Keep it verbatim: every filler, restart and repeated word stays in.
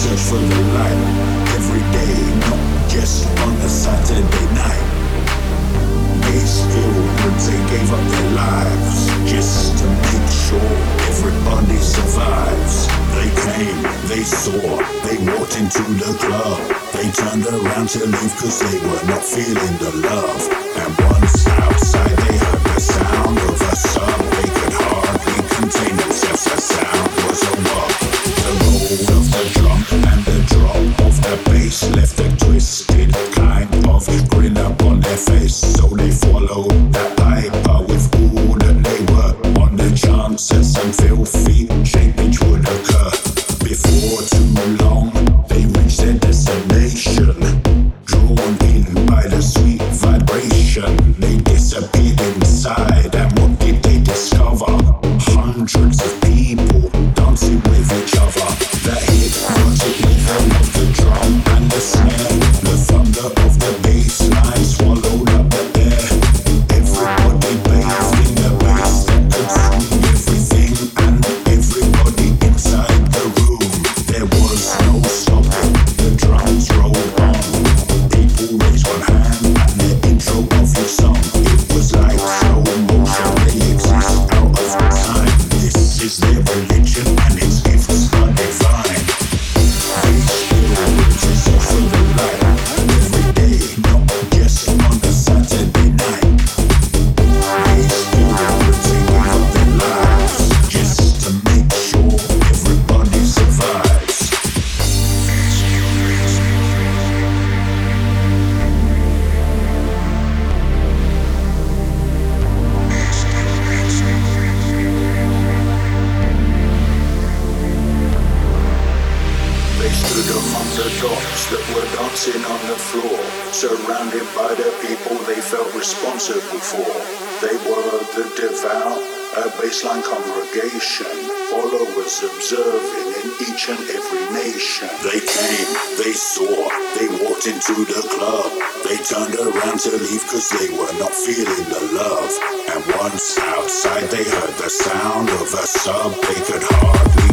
search for the light every day, not just on a Saturday night. Ace pilgrims, they gave up their lives just to make sure everybody survives. They came, they saw, they walked into the club. They turned around to leave cause they were not feeling the love. And once outside they heard the sound of a sub. They could hardly contain themselves, the sound was a mob. The roll of the drum and the drop of the bass left a twisted kind of grin up on their face. So they followed that piper with all that they were on the chances and filthy shapage would occur. Before too long, they reached their destination, drawn in by the sweet vibration. They disappeared inside, and what did they discover? Hundreds of people dancing with each other. The hypnotic rhythm of the drum and the snare, the thunder of the bass line swallowed up the air. Everybody bathed in the bass that consumed everything and everybody inside the room. There was no stopping, the drums rolled on. People raised one hand at the intro of your song. It was like slow motion, they exist out of time. This is their religion and its gifts are divine. They still to search for the light every day, not just on a Saturday night. They still to give up their lives just to make sure everybody survives. They stood among the dogs that were dancing on the floor, surrounded by the people they felt responsible for. They were the devout, a baseline congregation, followers observing in each and every nation. They came, they saw, they walked into the club. They turned around to leave cause they were not feeling the love. And once outside they heard the sound of a sub. They could hardly